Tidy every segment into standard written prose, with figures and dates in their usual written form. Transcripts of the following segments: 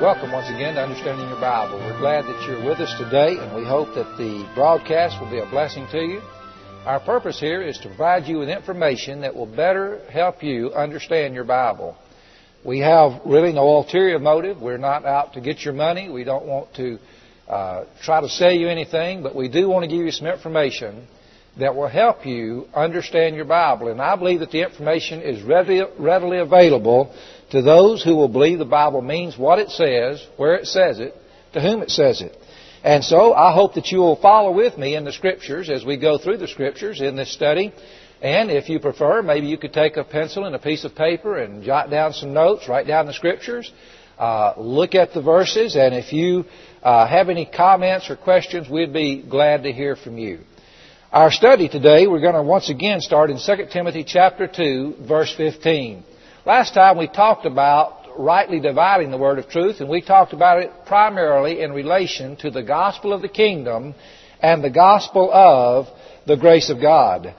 Welcome once again to Understanding Your Bible. We're glad that you're with us today, and we hope that the broadcast will be a blessing to you. Our purpose here is to provide you with information that will better help you understand your Bible. We have really no ulterior motive. We're not out to get your money. We don't want to try to sell you anything, but we do want to give you some information that will help you understand your Bible. And I believe that the information is readily available to those who will believe the Bible means what it says, where it says it, to whom it says it. And so I hope that you will follow with me in the Scriptures as we go through the Scriptures in this study. And if you prefer, maybe you could take a pencil and a piece of paper and jot down some notes, write down the Scriptures, look at the verses, and if you have any comments or questions, we'd be glad to hear from you. Our study today, we're going to once again start in 2 Timothy chapter 2, verse 15. Last time we talked about rightly dividing the word of truth, and we talked about it primarily in relation to the gospel of the kingdom and the gospel of the grace of God.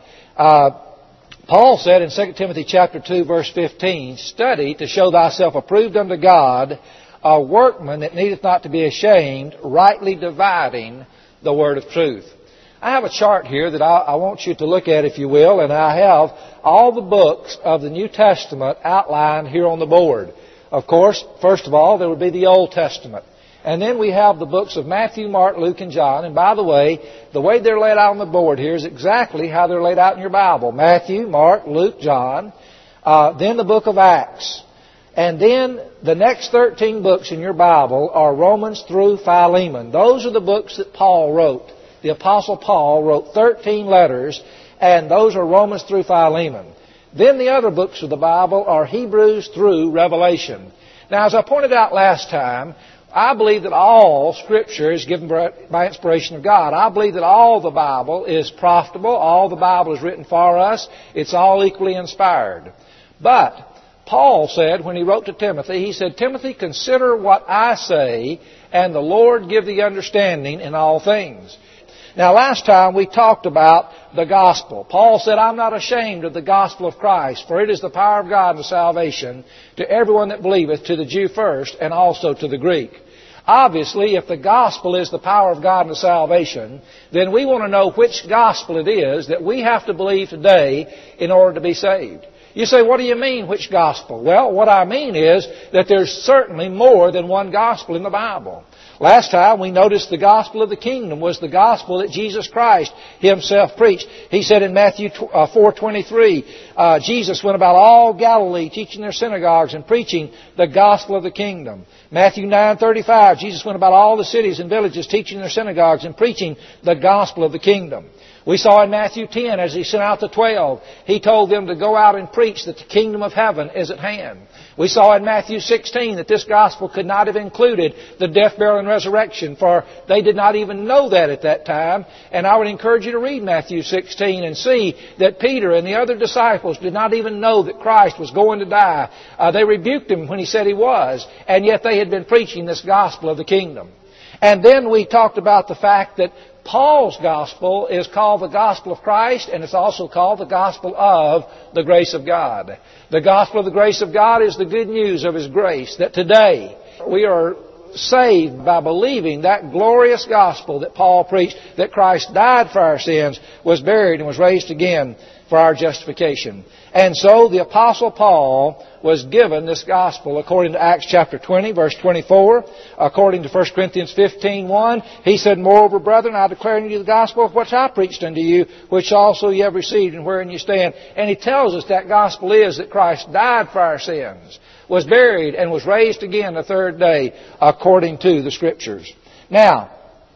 Paul said in 2 Timothy chapter 2, verse 15, "Study to show thyself approved unto God, a workman that needeth not to be ashamed, rightly dividing the word of truth." I have a chart here that I want you to look at, if you will, and I have all the books of the New Testament outlined here on the board. Of course, first of all, there would be the Old Testament. And then we have the books of Matthew, Mark, Luke, and John. And by the way they're laid out on the board here is exactly how they're laid out in your Bible. Matthew, Mark, Luke, John. Then the book of Acts. And then the next 13 books in your Bible are Romans through Philemon. Those are the books that Paul wrote. The Apostle Paul wrote 13 letters, and those are Romans through Philemon. Then the other books of the Bible are Hebrews through Revelation. Now, as I pointed out last time, I believe that all Scripture is given by inspiration of God. I believe that all the Bible is profitable. All the Bible is written for us. It's all equally inspired. But Paul said, when he wrote to Timothy, he said, "Timothy, consider what I say, and the Lord give thee understanding in all things." Now, last time we talked about the gospel. Paul said, "I'm not ashamed of the gospel of Christ, for it is the power of God unto salvation to everyone that believeth, to the Jew first, and also to the Greek." Obviously, if the gospel is the power of God unto salvation, then we want to know which gospel it is that we have to believe today in order to be saved. You say, "What do you mean, which gospel?" Well, what I mean is that there's certainly more than one gospel in the Bible. Last time we noticed the gospel of the kingdom was the gospel that Jesus Christ Himself preached. He said in Matthew 4:23, Jesus went about all Galilee teaching their synagogues and preaching the gospel of the kingdom. Matthew 9:35, Jesus went about all the cities and villages teaching their synagogues and preaching the gospel of the kingdom. We saw in Matthew 10, as He sent out the 12, He told them to go out and preach that the kingdom of heaven is at hand. We saw in Matthew 16 that this gospel could not have included the death, burial, and resurrection, for they did not even know that at that time. And I would encourage you to read Matthew 16 and see that Peter and the other disciples did not even know that Christ was going to die. They rebuked Him when He said He was, and yet they had been preaching this gospel of the kingdom. And then we talked about the fact that Paul's gospel is called the gospel of Christ, and it's also called the gospel of the grace of God. The gospel of the grace of God is the good news of His grace, that today we are saved by believing that glorious gospel that Paul preached, that Christ died for our sins, was buried, and was raised again for our justification. And so the Apostle Paul was given this gospel according to Acts chapter 20, verse 24. According to 1 Corinthians 15:1, he said, "Moreover, brethren, I declare unto you the gospel of which I preached unto you, which also ye have received, and wherein you stand." And he tells us that gospel is that Christ died for our sins, was buried, and was raised again the third day, according to the Scriptures. Now,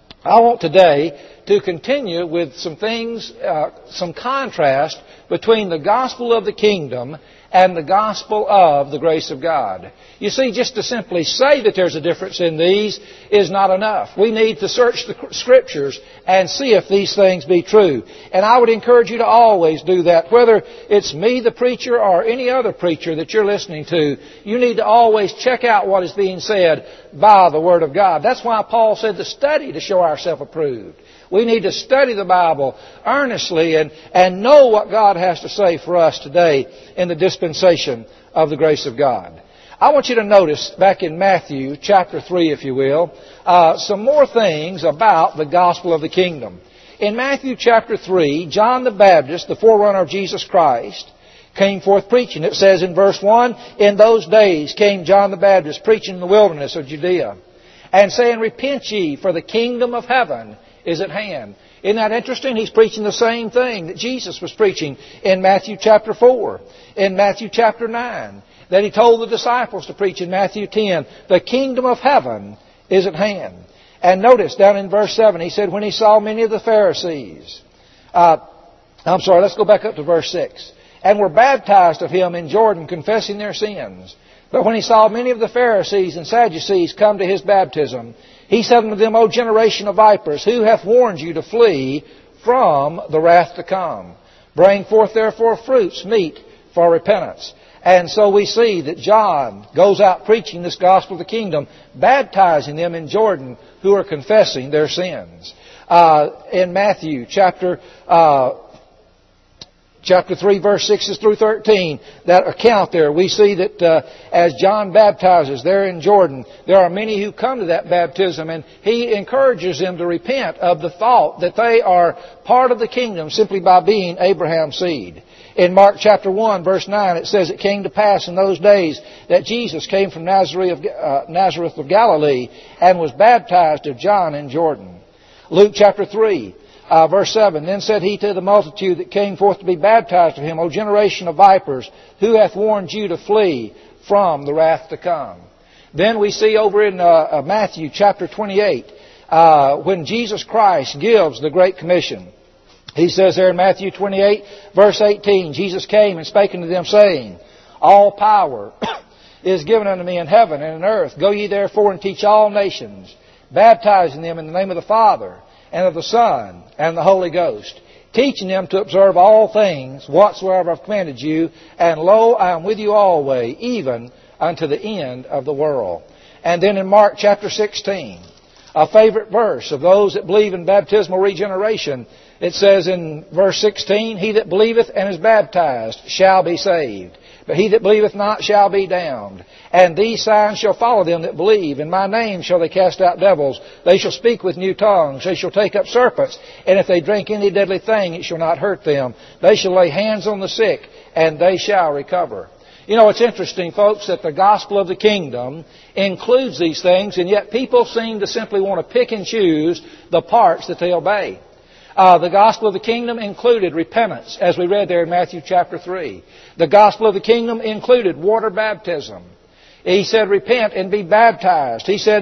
I want today to continue with some things, some contrast between the gospel of the kingdom and the gospel of the grace of God. You see, just to simply say that there's a difference in these is not enough. We need to search the Scriptures and see if these things be true. And I would encourage you to always do that. Whether it's me, the preacher, or any other preacher that you're listening to, you need to always check out what is being said by the Word of God. That's why Paul said to study to show ourselves approved. We need to study the Bible earnestly and know what God has to say for us today in the dispensation of the grace of God. I want you to notice back in Matthew chapter 3, if you will, some more things about the gospel of the kingdom. In Matthew chapter 3, John the Baptist, the forerunner of Jesus Christ, came forth preaching. It says in verse 1, "In those days came John the Baptist preaching in the wilderness of Judea, and saying, Repent ye, for the kingdom of heaven is at hand." Isn't that interesting? He's preaching the same thing that Jesus was preaching in Matthew chapter 4, in Matthew chapter 9, that He told the disciples to preach in Matthew 10. The kingdom of heaven is at hand. And notice down in verse 7, He said, when He saw many of the Pharisees, let's go back up to verse 6. "And were baptized of Him in Jordan, confessing their sins. But when He saw many of the Pharisees and Sadducees come to His baptism, He said unto them, O generation of vipers, who hath warned you to flee from the wrath to come? Bring forth therefore fruits meet for repentance." And so we see that John goes out preaching this gospel of the kingdom, baptizing them in Jordan who are confessing their sins. In Matthew chapter 3, verse 6 through 13, that account there, we see that as John baptizes there in Jordan, there are many who come to that baptism, and he encourages them to repent of the thought that they are part of the kingdom simply by being Abraham's seed. In Mark chapter 1, verse 9, it says, "It came to pass in those days that Jesus came from Nazareth of Galilee and was baptized of John in Jordan." Luke chapter 3, verse 7, "Then said He to the multitude that came forth to be baptized of Him, O generation of vipers, who hath warned you to flee from the wrath to come?" Then we see over in Matthew chapter 28, when Jesus Christ gives the Great Commission. He says there in Matthew 28, verse 18, "Jesus came and spake unto them, saying, All power is given unto me in heaven and in earth. Go ye therefore and teach all nations, baptizing them in the name of the Father, and of the Son, and the Holy Ghost, teaching them to observe all things whatsoever I've commanded you. And lo, I am with you always, even unto the end of the world." And then in Mark chapter 16, a favorite verse of those that believe in baptismal regeneration, it says in verse 16, "He that believeth and is baptized shall be saved. But he that believeth not shall be damned. And these signs shall follow them that believe. In my name shall they cast out devils. They shall speak with new tongues. They shall take up serpents. And if they drink any deadly thing, it shall not hurt them. They shall lay hands on the sick, and they shall recover." You know, it's interesting, folks, that the gospel of the kingdom includes these things, and yet people seem to simply want to pick and choose the parts that they obey. The gospel of the kingdom included repentance, as we read there in Matthew chapter 3. The gospel of the kingdom included water baptism. He said, "Repent and be baptized." He said,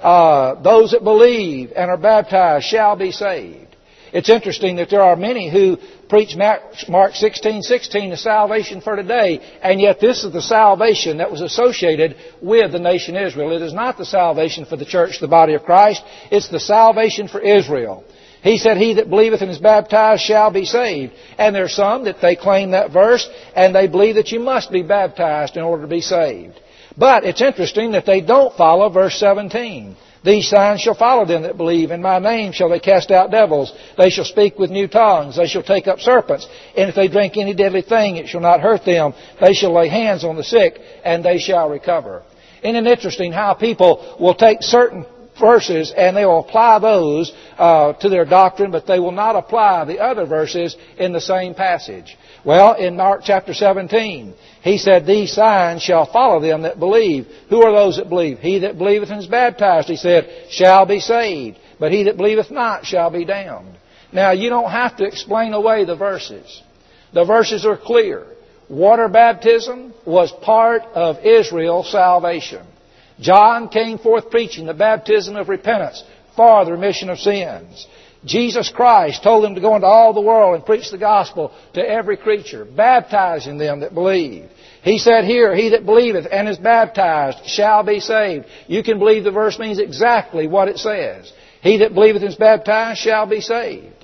"Those that believe and are baptized shall be saved." It's interesting that there are many who preach Mark 16:16, the salvation for today, and yet this is the salvation that was associated with the nation Israel. It is not the salvation for the church, the body of Christ. It's the salvation for Israel. He said, "He that believeth and is baptized shall be saved." And there are some that they claim that verse, and they believe that you must be baptized in order to be saved. But it's interesting that they don't follow verse 17. "These signs shall follow them that believe. In my name shall they cast out devils. They shall speak with new tongues. They shall take up serpents. And if they drink any deadly thing, it shall not hurt them. They shall lay hands on the sick, and they shall recover." Isn't it interesting how people will take certain verses and they will apply those to their doctrine, but they will not apply the other verses in the same passage? Well, in Mark chapter 17, He said, "These signs shall follow them that believe." Who are those that believe? "He that believeth and is baptized," He said, "shall be saved. But he that believeth not shall be damned." Now, you don't have to explain away the verses. The verses are clear. Water baptism was part of Israel's salvation. John came forth preaching the baptism of repentance for the remission of sins. Jesus Christ told them to go into all the world and preach the gospel to every creature, baptizing them that believe. He said here, "He that believeth and is baptized shall be saved." You can believe the verse means exactly what it says. He that believeth and is baptized shall be saved.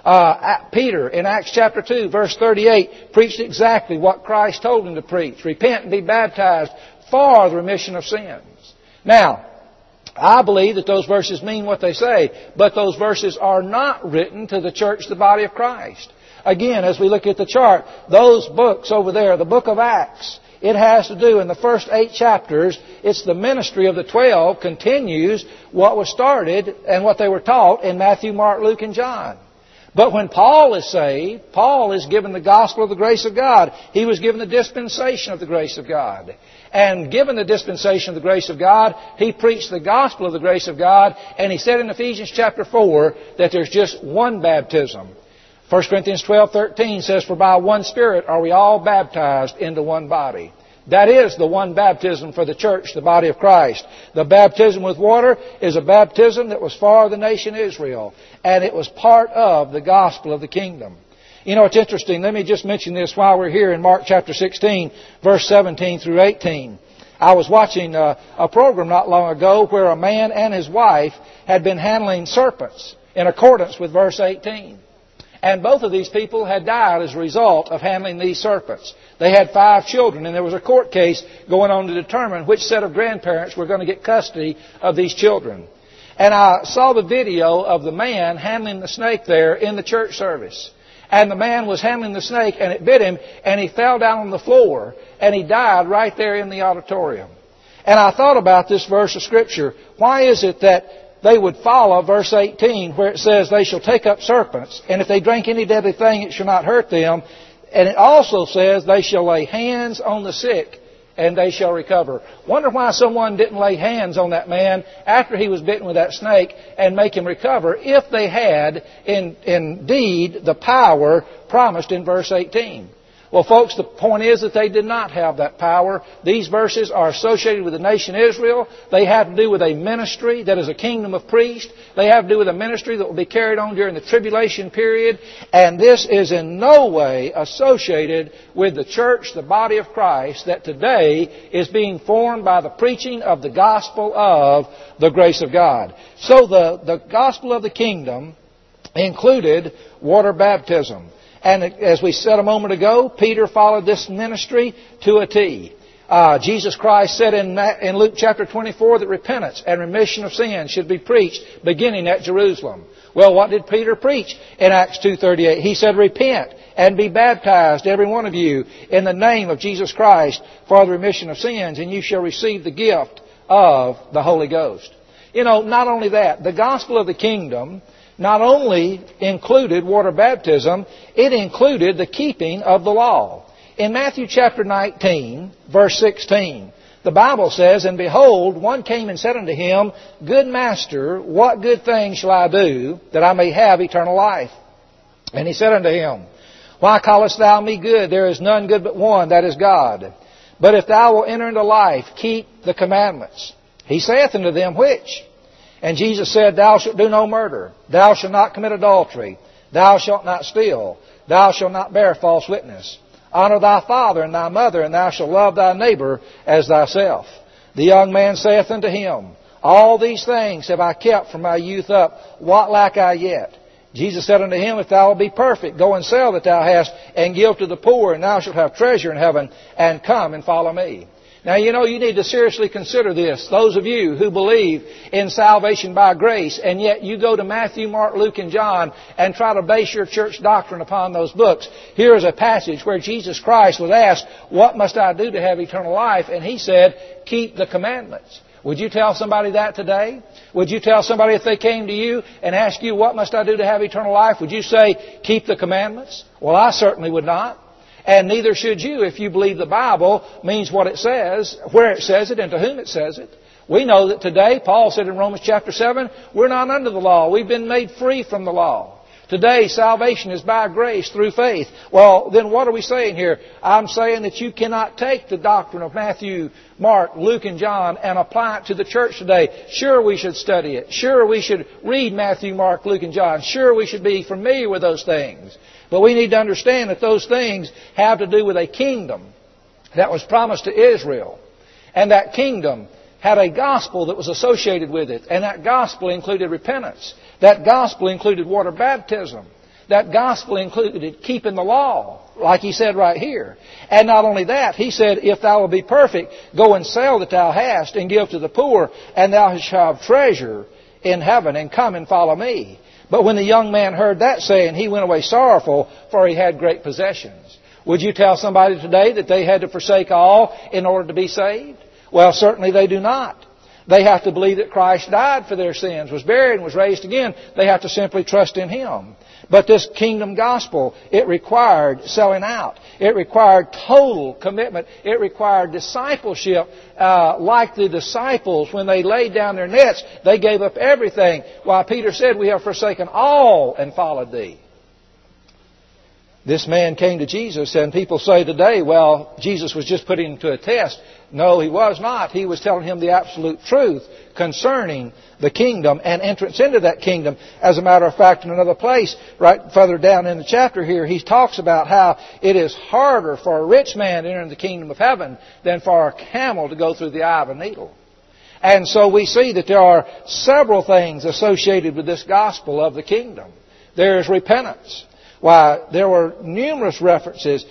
Peter, in Acts chapter 2, verse 38, preached exactly what Christ told him to preach. Repent and be baptized for the remission of sins. Now, I believe that those verses mean what they say, but those verses are not written to the church, the body of Christ. Again, as we look at the chart, those books over there, the book of Acts, It has to do, in the first 8 chapters, it's the ministry of the 12 continues what was started and what they were taught in Matthew, Mark, Luke, and John. But when Paul is saved, Paul is given the gospel of the grace of God. He was given the dispensation of the grace of God. And given the dispensation of the grace of God, he preached the gospel of the grace of God, and he said in Ephesians chapter 4 that there's just one baptism. 1 Corinthians 12:13 says, "For by one Spirit are we all baptized into one body." That is the one baptism for the church, the body of Christ. The baptism with water is a baptism that was for the nation Israel, and it was part of the gospel of the kingdom. You know, it's interesting. Let me just mention this while we're here in Mark chapter 16, verse 17 through 18. I was watching a program not long ago where a man and his wife had been handling serpents in accordance with verse 18. And both of these people had died as a result of handling these serpents. They had 5 children, and there was a court case going on to determine which set of grandparents were going to get custody of these children. And I saw the video of the man handling the snake there in the church service. And the man was handling the snake, and it bit him, and he fell down on the floor, and he died right there in the auditorium. And I thought about this verse of Scripture. Why is it that they would follow verse 18 where it says, "They shall take up serpents, and if they drink any deadly thing, it shall not hurt them." And it also says, "They shall lay hands on the sick, and they shall recover." Wonder why someone didn't lay hands on that man after he was bitten with that snake and make him recover if they had indeed the power promised in verse 18. Well, folks, the point is that they did not have that power. These verses are associated with the nation Israel. They have to do with a ministry that is a kingdom of priests. They have to do with a ministry that will be carried on during the tribulation period. And this is in no way associated with the church, the body of Christ, that today is being formed by the preaching of the gospel of the grace of God. So the gospel of the kingdom included water baptism. And as we said a moment ago, Peter followed this ministry to a T. Jesus Christ said in Luke chapter 24 that repentance and remission of sins should be preached beginning at Jerusalem. Well, what did Peter preach in Acts 2:38? He said, "Repent and be baptized, every one of you, in the name of Jesus Christ for the remission of sins, and you shall receive the gift of the Holy Ghost." You know, not only that, the gospel of the kingdom not only included water baptism, it included the keeping of the law. In Matthew chapter 19, verse 16, the Bible says, "And behold, one came and said unto him, Good master, what good thing shall I do, that I may have eternal life? And he said unto him, Why callest thou me good? There is none good but one, that is God. But if thou wilt enter into life, keep the commandments. He saith unto them, Which? And Jesus said, Thou shalt do no murder. Thou shalt not commit adultery. Thou shalt not steal. Thou shalt not bear false witness. Honor thy father and thy mother, and thou shalt love thy neighbor as thyself. The young man saith unto him, All these things have I kept from my youth up. What lack I yet? Jesus said unto him, If thou wilt be perfect, go and sell that thou hast, and give to the poor, and thou shalt have treasure in heaven, and come and follow me. Now, you know, you need to seriously consider this. Those of you who believe in salvation by grace, and yet you go to Matthew, Mark, Luke, and John and try to base your church doctrine upon those books. Here is a passage where Jesus Christ was asked, What must I do to have eternal life? And He said, Keep the commandments. Would you tell somebody that today? Would you tell somebody if they came to you and asked you, What must I do to have eternal life? Would you say, Keep the commandments? Well, I certainly would not. And neither should you if you believe the Bible means what it says, where it says it, and to whom it says it. We know that today, Paul said in Romans chapter 7, we're not under the law. We've been made free from the law. Today, salvation is by grace through faith. Well, then what are we saying here? I'm saying that you cannot take the doctrine of Matthew, Mark, Luke, and John and apply it to the church today. Sure, we should study it. Sure, we should read Matthew, Mark, Luke, and John. Sure, we should be familiar with those things. But we need to understand that those things have to do with a kingdom that was promised to Israel. And that kingdom had a gospel that was associated with it. And that gospel included repentance. That gospel included water baptism. That gospel included keeping the law, like He said right here. And not only that, He said, If thou wilt be perfect, go and sell that thou hast, and give to the poor, and thou shalt have treasure in heaven, and come and follow me. But when the young man heard that saying, he went away sorrowful, for he had great possessions. Would you tell somebody today that they had to forsake all in order to be saved? Well, certainly they do not. They have to believe that Christ died for their sins, was buried, and was raised again. They have to simply trust in Him. But this kingdom gospel, it required selling out. It required total commitment. It required discipleship. Like the disciples, when they laid down their nets, they gave up everything. While Peter said, "We have forsaken all and followed Thee." This man came to Jesus, and people say today, well, Jesus was just putting him to a test. No, He was not. He was telling him the absolute truth concerning the kingdom and entrance into that kingdom. As a matter of fact, in another place, right further down in the chapter here, he talks about how it is harder for a rich man to enter the kingdom of heaven than for a camel to go through the eye of a needle. And so we see that there are several things associated with this gospel of the kingdom. There is repentance. Why, there were numerous references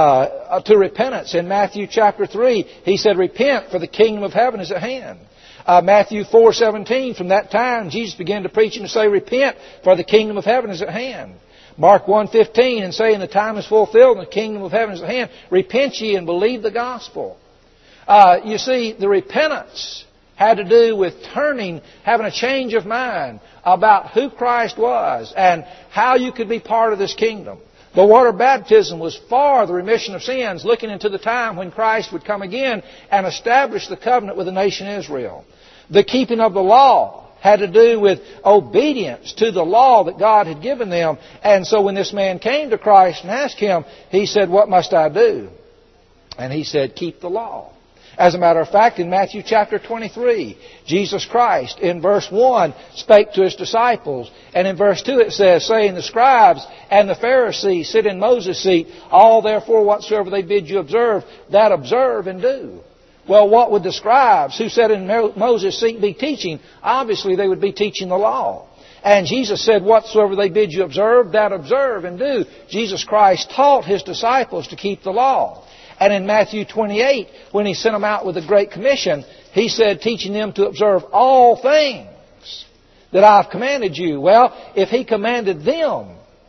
to repentance. In Matthew chapter 3, He said, "Repent, for the kingdom of heaven is at hand." Matthew 4:17, from that time Jesus began to preach and to say, "Repent, for the kingdom of heaven is at hand." Mark 1:15, and saying, "The time is fulfilled and the kingdom of heaven is at hand. Repent ye and believe the gospel." You see, the repentance had to do with turning, having a change of mind about who Christ was and how you could be part of this kingdom. The water baptism was for the remission of sins, looking into the time when Christ would come again and establish the covenant with the nation Israel. The keeping of the law had to do with obedience to the law that God had given them. And so when this man came to Christ and asked Him, he said, "What must I do?" And He said, "Keep the law." As a matter of fact, in Matthew chapter 23, Jesus Christ, in verse 1, spake to His disciples. And in verse 2 it says, saying, "The scribes and the Pharisees sit in Moses' seat. All therefore whatsoever they bid you observe, that observe and do." Well, what would the scribes who sat in Moses' seat be teaching? Obviously, they would be teaching the law. And Jesus said, "Whatsoever they bid you observe, that observe and do." Jesus Christ taught His disciples to keep the law. And in Matthew 28, when He sent them out with the Great Commission, He said, teaching them to observe all things that I've commanded you. Well, if He commanded them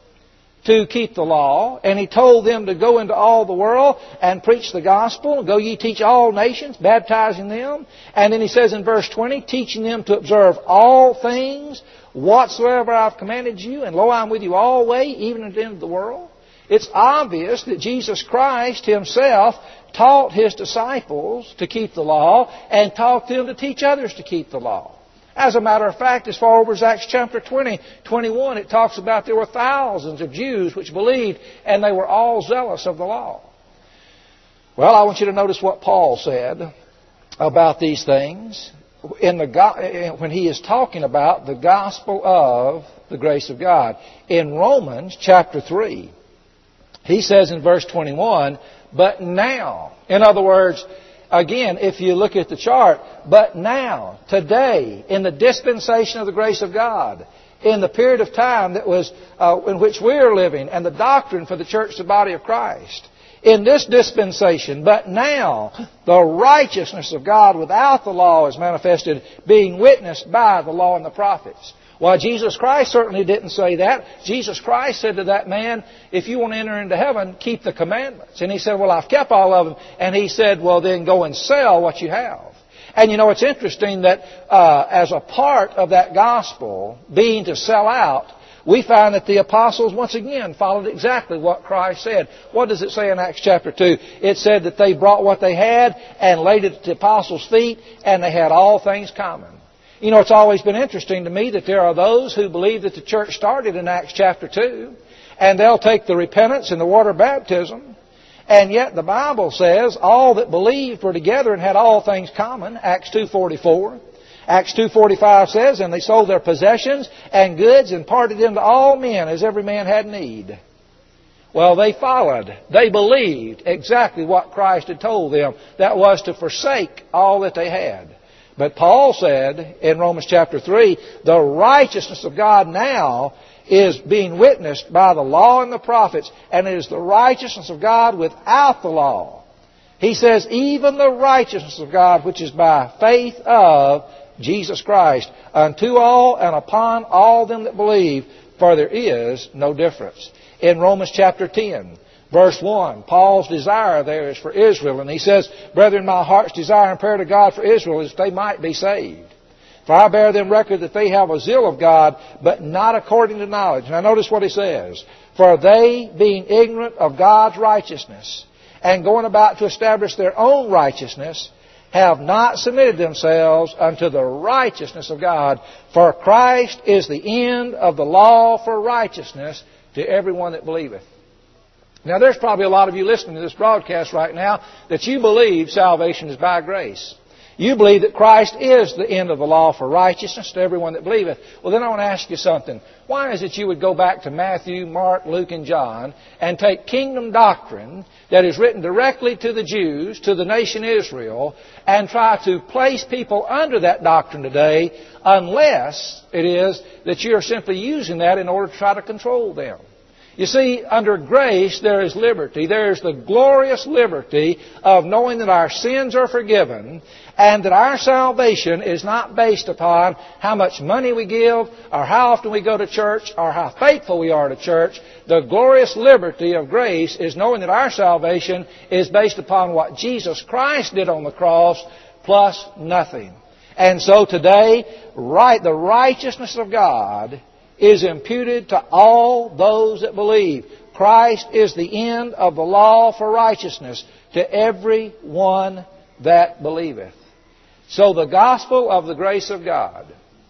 to keep the law, and He told them to go into all the world and preach the gospel, "Go ye teach all nations, baptizing them," and then He says in verse 20, teaching them to observe all things whatsoever I've commanded you, and lo, I'm with you always, even unto the end of the world. It's obvious that Jesus Christ Himself taught His disciples to keep the law and taught them to teach others to keep the law. As a matter of fact, as far over as Acts chapter 20, 21, it talks about there were thousands of Jews which believed, and they were all zealous of the law. Well, I want you to notice what Paul said about these things when he is talking about the gospel of the grace of God. In Romans chapter 3, he says in verse 21, "But now," in other words, again, if you look at the chart, but now, today, in the dispensation of the grace of God, in the period of time that was in which we are living, and the doctrine for the church, the body of Christ, in this dispensation, but now, the righteousness of God without the law is manifested, being witnessed by the law and the prophets. Well, Jesus Christ certainly didn't say that. Jesus Christ said to that man, "If you want to enter into heaven, keep the commandments." And he said, "Well, I've kept all of them." And He said, "Well, then go and sell what you have." And you know, it's interesting that as a part of that gospel, being to sell out, we find that the apostles, once again, followed exactly what Christ said. What does it say in Acts chapter 2? It said that they brought what they had and laid it at the apostles' feet, and they had all things common. You know, it's always been interesting to me that there are those who believe that the church started in Acts chapter 2, and they'll take the repentance and the water baptism, and yet the Bible says all that believed were together and had all things common, Acts 2:44. Acts 2:45 says, "And they sold their possessions and goods and parted them to all men as every man had need." Well, they followed. They believed exactly what Christ had told them. That was to forsake all that they had. But Paul said in Romans chapter 3, the righteousness of God now is being witnessed by the law and the prophets, and it is the righteousness of God without the law. He says, even the righteousness of God which is by faith of Jesus Christ, unto all and upon all them that believe, for there is no difference. In Romans chapter 10, Verse 1, Paul's desire there is for Israel. And he says, Brethren, my heart's desire and prayer to God for Israel is that they might be saved. For I bear them record that they have a zeal of God, but not according to knowledge. Now notice what he says. For they, being ignorant of God's righteousness, and going about to establish their own righteousness, have not submitted themselves unto the righteousness of God. For Christ is the end of the law for righteousness to everyone that believeth. Now there's probably a lot of you listening to this broadcast right now that you believe salvation is by grace. You believe that Christ is the end of the law for righteousness to everyone that believeth. Well, then I want to ask you something. Why is it you would go back to Matthew, Mark, Luke, and John and take kingdom doctrine that is written directly to the Jews, to the nation Israel, and try to place people under that doctrine today, unless it is that you are simply using that in order to try to control them? You see, under grace there is liberty. There is the glorious liberty of knowing that our sins are forgiven and that our salvation is not based upon how much money we give or how often we go to church or how faithful we are to church. The glorious liberty of grace is knowing that our salvation is based upon what Jesus Christ did on the cross plus nothing. And so today, the righteousness of God is imputed to all those that believe. Christ is the end of the law for righteousness to every one that believeth. So the gospel of the grace of God,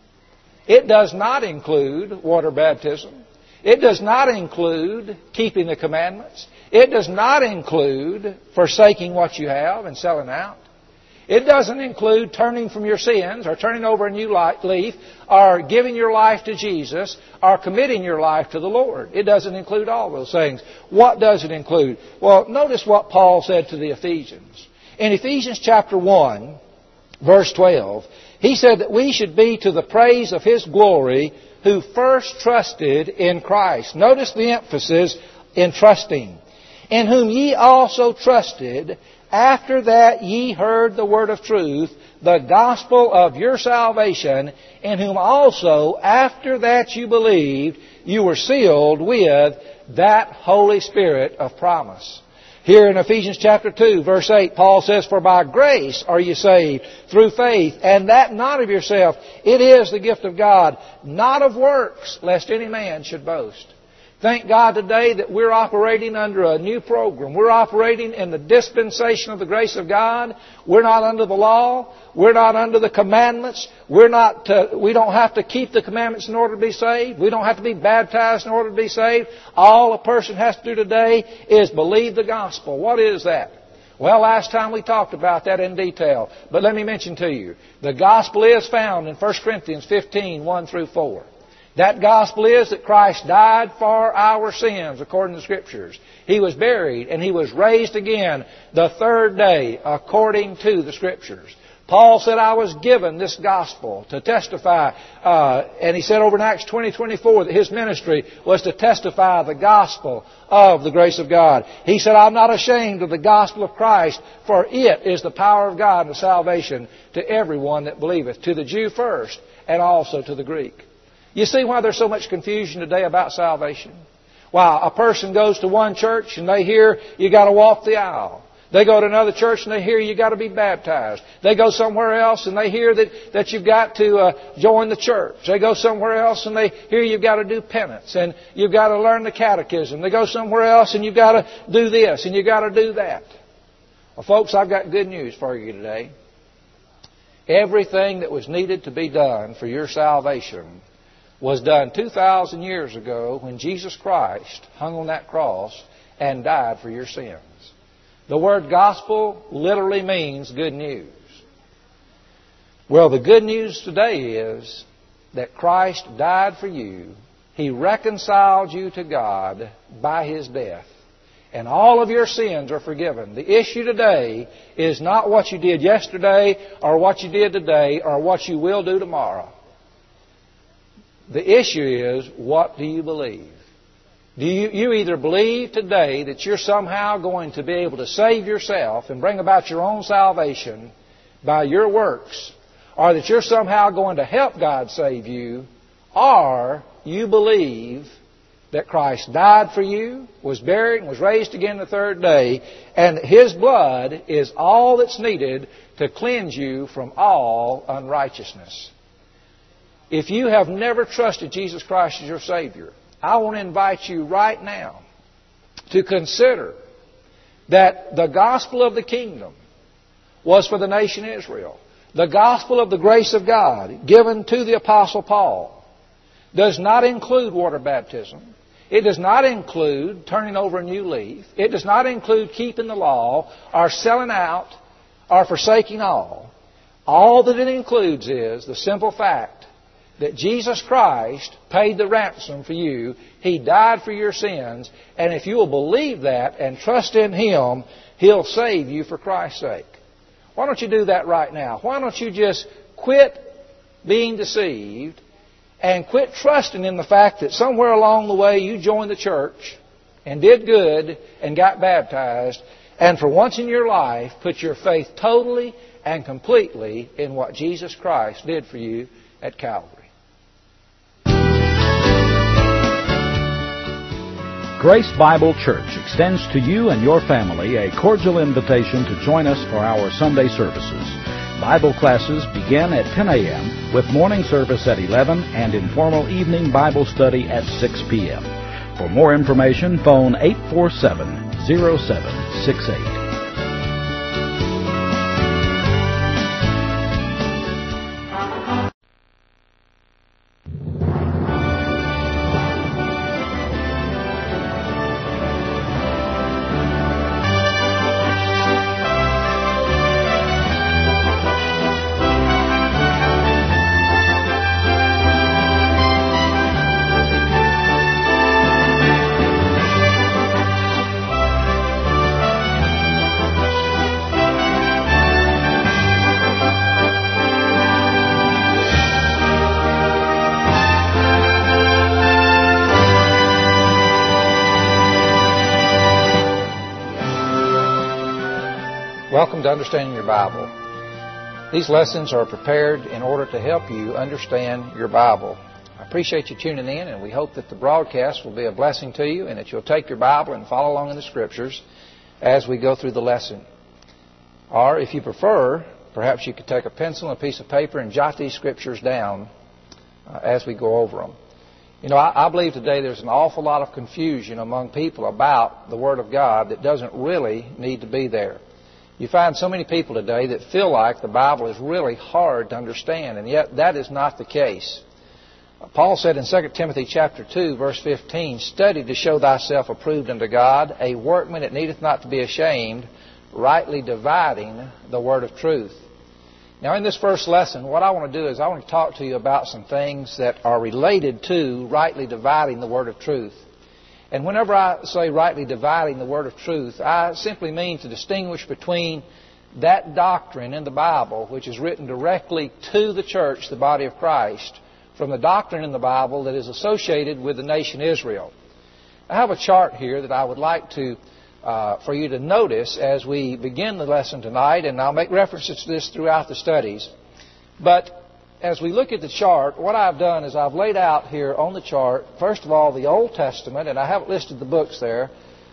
it does not include water baptism. It does not include keeping the commandments. It does not include forsaking what you have and selling out. It doesn't include turning from your sins or turning over a new leaf or giving your life to Jesus or committing your life to the Lord. It doesn't include all those things. What does it include? Well, notice what Paul said to the Ephesians. In Ephesians chapter 1, verse 12, he said that we should be to the praise of His glory who first trusted in Christ. Notice the emphasis in trusting. In whom ye also trusted, after that ye heard the word of truth, the gospel of your salvation, in whom also, after that you believed, you were sealed with that Holy Spirit of promise. Here in Ephesians chapter 2, verse 8, Paul says, For by grace are you saved, through faith, and that not of yourself. It is the gift of God, not of works, lest any man should boast. Thank God today that we're operating under a new program. We're operating in the dispensation of the grace of God. We're not under the law. We're not under the commandments. We don't have to keep the commandments in order to be saved. We don't have to be baptized in order to be saved. All a person has to do today is believe the gospel. What is that? Well, last time we talked about that in detail. But let me mention to you, the gospel is found in 1 Corinthians 15, 1 through 4. That gospel is that Christ died for our sins, according to the Scriptures. He was buried, and He was raised again the third day, according to the Scriptures. Paul said, I was given this gospel to testify, and he said over in Acts 20:24 that his ministry was to testify the gospel of the grace of God. He said, I'm not ashamed of the gospel of Christ, for it is the power of God and salvation to everyone that believeth, to the Jew first, and also to the Greek. You see why there's so much confusion today about salvation? Why a person goes to one church and they hear you got to walk the aisle. They go to another church and they hear you got to be baptized. They go somewhere else and they hear that you've got to join the church. They go somewhere else and they hear you've got to do penance and you've got to learn the catechism. They go somewhere else and you've got to do this and you've got to do that. Well, folks, I've got good news for you today. Everything that was needed to be done for your salvation was done 2,000 years ago when Jesus Christ hung on that cross and died for your sins. The word gospel literally means good news. Well, the good news today is that Christ died for you. He reconciled you to God by His death. And all of your sins are forgiven. The issue today is not what you did yesterday or what you did today or what you will do tomorrow. The issue is, what do you believe? Do you either believe today that you're somehow going to be able to save yourself and bring about your own salvation by your works, or that you're somehow going to help God save you, or you believe that Christ died for you, was buried, and was raised again the third day, and His blood is all that's needed to cleanse you from all unrighteousness. If you have never trusted Jesus Christ as your Savior, I want to invite you right now to consider that the gospel of the kingdom was for the nation Israel. The gospel of the grace of God given to the Apostle Paul does not include water baptism. It does not include turning over a new leaf. It does not include keeping the law or selling out or forsaking all. All that it includes is the simple fact that Jesus Christ paid the ransom for you. He died for your sins. And if you will believe that and trust in Him, He'll save you for Christ's sake. Why don't you do that right now? Why don't you just quit being deceived and quit trusting in the fact that somewhere along the way you joined the church and did good and got baptized, and for once in your life put your faith totally and completely in what Jesus Christ did for you at Calvary. Grace Bible Church extends to you and your family a cordial invitation to join us for our Sunday services. Bible classes begin at 10 a.m. with morning service at 11 and informal evening Bible study at 6 p.m. For more information, phone 847-0768. Welcome to Understanding Your Bible. These lessons are prepared in order to help you understand your Bible. I appreciate you tuning in, and we hope that the broadcast will be a blessing to you and that you'll take your Bible and follow along in the Scriptures as we go through the lesson. Or, if you prefer, perhaps you could take a pencil and a piece of paper and jot these Scriptures down as we go over them. You know, I believe today there's an awful lot of confusion among people about the Word of God that doesn't really need to be there. You find so many people today that feel like the Bible is really hard to understand, and yet that is not the case. Paul said in 2 Timothy chapter 2, verse 15, "Study to show thyself approved unto God, a workman that needeth not to be ashamed, rightly dividing the word of truth." Now, in this first lesson, what I want to do is I want to talk to you about some things that are related to rightly dividing the word of truth. And whenever I say rightly dividing the word of truth, I simply mean to distinguish between that doctrine in the Bible, which is written directly to the church, the body of Christ, from the doctrine in the Bible that is associated with the nation Israel. I have a chart here that I would like for you to notice as we begin the lesson tonight, and I'll make references to this throughout the studies. But as we look at the chart, what I've done is I've laid out here on the chart, first of all, the Old Testament, and I haven't listed the books there.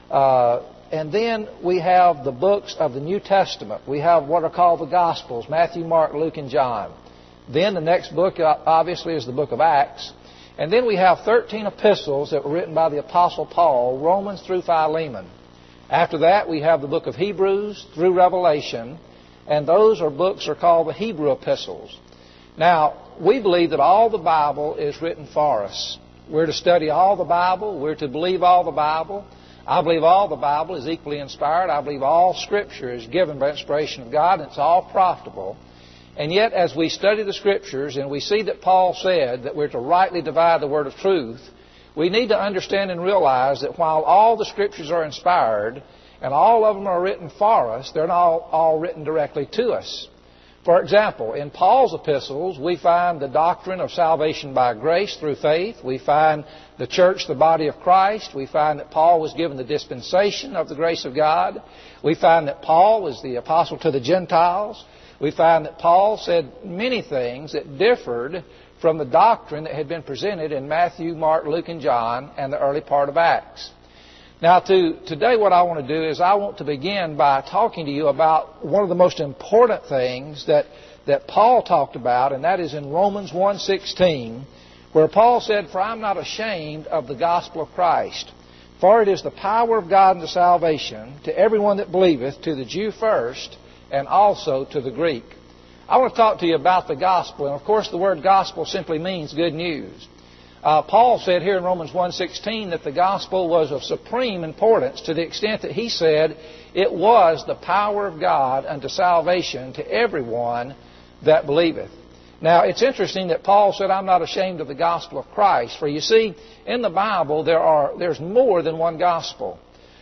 And then we have the books of the New Testament. We have what are called the Gospels, Matthew, Mark, Luke, and John. Then the next book, obviously, is the book of Acts. And then we have 13 epistles that were written by the Apostle Paul, Romans through Philemon. After that, we have the book of Hebrews through Revelation, and those books are called the Hebrew epistles. Now, we believe that all the Bible is written for us. We're to study all the Bible. We're to believe all the Bible. I believe all the Bible is equally inspired. I believe all Scripture is given by inspiration of God, and it's all profitable. And yet, as we study the Scriptures and we see that Paul said that we're to rightly divide the word of truth, we need to understand and realize that while all the Scriptures are inspired and all of them are written for us, they're not all written directly to us. For example, in Paul's epistles, we find the doctrine of salvation by grace through faith. We find the church, the body of Christ. We find that Paul was given the dispensation of the grace of God. We find that Paul was the apostle to the Gentiles. We find that Paul said many things that differed from the doctrine that had been presented in Matthew, Mark, Luke, and John, and the early part of Acts. Now, today what I want to do is I want to begin by talking to you about one of the most important things that Paul talked about, and that is in Romans 1:16, where Paul said, "For I am not ashamed of the gospel of Christ, for it is the power of God unto salvation to everyone that believeth, to the Jew first, and also to the Greek." I want to talk to you about the gospel, and of course the word gospel simply means good news. Paul said here in Romans 1:16 that the gospel was of supreme importance to the extent that he said it was the power of God unto salvation to everyone that believeth. Now, it's interesting that Paul said, "I'm not ashamed of the gospel of Christ." For you see, in the Bible, there's more than one gospel.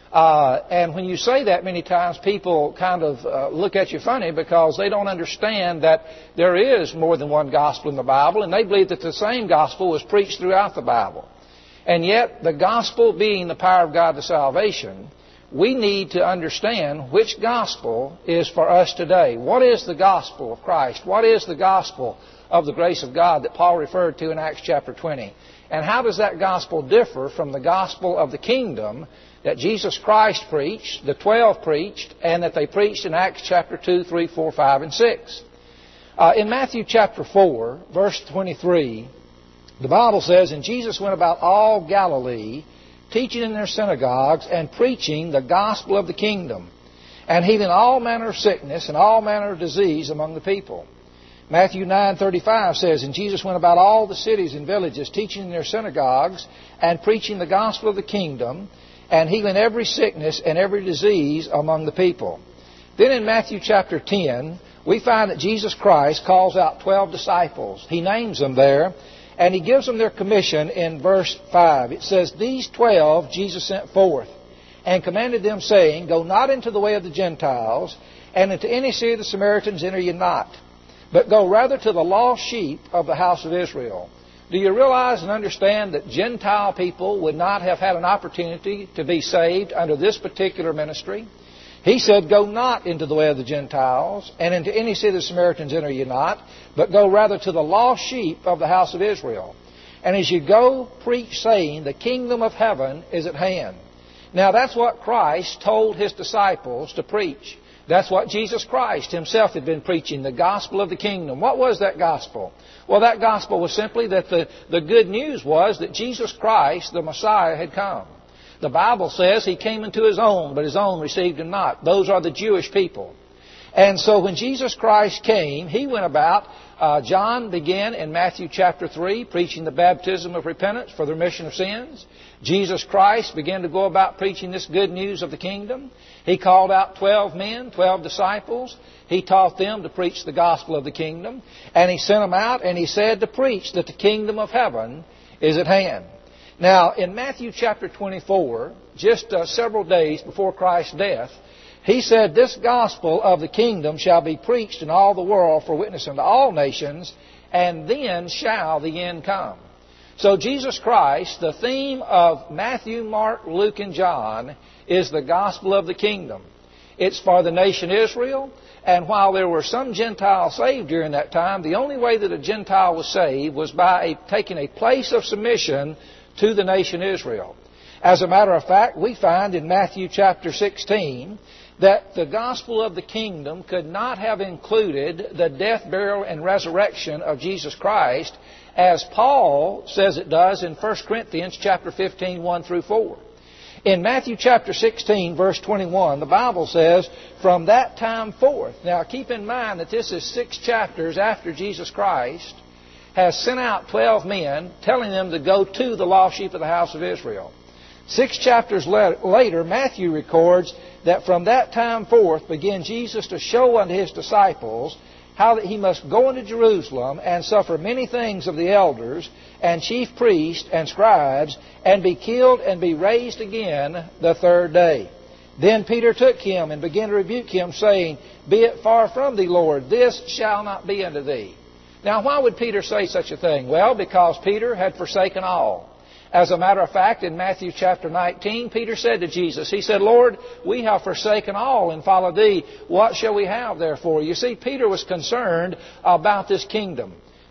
And when you say that, many times people kind of look at you funny because they don't understand that there is more than one gospel in the Bible, and they believe that the same gospel was preached throughout the Bible. And yet, the gospel being the power of God to salvation, we need to understand which gospel is for us today. What is the gospel of Christ? What is the gospel of the grace of God that Paul referred to in Acts chapter 20? And how does that gospel differ from the gospel of the kingdom that Jesus Christ preached, the 12 preached, and that they preached in Acts chapter 2, 3, 4, 5, and 6? In Matthew chapter 4, verse 23, the Bible says, "And Jesus went about all Galilee, teaching in their synagogues, and preaching the gospel of the kingdom, and healing all manner of sickness and all manner of disease among the people." Matthew 9:35 says, "And Jesus went about all the cities and villages, teaching in their synagogues, and preaching the gospel of the kingdom, and healing every sickness and every disease among the people." Then in Matthew chapter 10, we find that Jesus Christ calls out 12 disciples. He names them there, and He gives them their commission in verse 5. It says, "These 12 Jesus sent forth, and commanded them, saying, Go not into the way of the Gentiles, and into any city of the Samaritans enter ye not, but go rather to the lost sheep of the house of Israel." Do you realize and understand that Gentile people would not have had an opportunity to be saved under this particular ministry? He said, "Go not into the way of the Gentiles, and into any city of the Samaritans enter ye not, but go rather to the lost sheep of the house of Israel. And as you go, preach, saying, The kingdom of heaven is at hand." Now that's what Christ told His disciples to preach. That's what Jesus Christ Himself had been preaching, the gospel of the kingdom. What was that gospel? Well, that gospel was simply that the good news was that Jesus Christ, the Messiah, had come. The Bible says He came into His own, but His own received Him not. Those are the Jewish people. And so when Jesus Christ came, He went about. John began in Matthew chapter 3 preaching the baptism of repentance for the remission of sins. Jesus Christ began to go about preaching this good news of the kingdom. He called out 12 men, 12 disciples. He taught them to preach the gospel of the kingdom. And He sent them out and He said to preach that the kingdom of heaven is at hand. Now, in Matthew chapter 24, just several days before Christ's death, He said, "This gospel of the kingdom shall be preached in all the world for witness unto all nations, and then shall the end come." So Jesus Christ, the theme of Matthew, Mark, Luke, and John, is the gospel of the kingdom. It's for the nation Israel, and while there were some Gentiles saved during that time, the only way that a Gentile was saved was by taking a place of submission to the nation Israel. As a matter of fact, we find in Matthew chapter 16 that the gospel of the kingdom could not have included the death, burial, and resurrection of Jesus Christ, as Paul says it does in 1 Corinthians chapter 15, 1 through 4. In Matthew chapter 16, verse 21, the Bible says, "From that time forth." Now keep in mind that this is 6 chapters after Jesus Christ has sent out 12 men, telling them to go to the lost sheep of the house of Israel. 6 chapters later, Matthew records that from that time forth began Jesus to show unto His disciples how that He must go into Jerusalem and suffer many things of the elders and chief priests and scribes, and be killed and be raised again the 3rd day. Then Peter took Him and began to rebuke Him, saying, "Be it far from thee, Lord, this shall not be unto thee." Now, why would Peter say such a thing? Well, because Peter had forsaken all. As a matter of fact, in Matthew chapter 19, Peter said to Jesus, he said, "Lord, we have forsaken all and followed Thee. What shall we have therefore?" You see, Peter was concerned about this kingdom.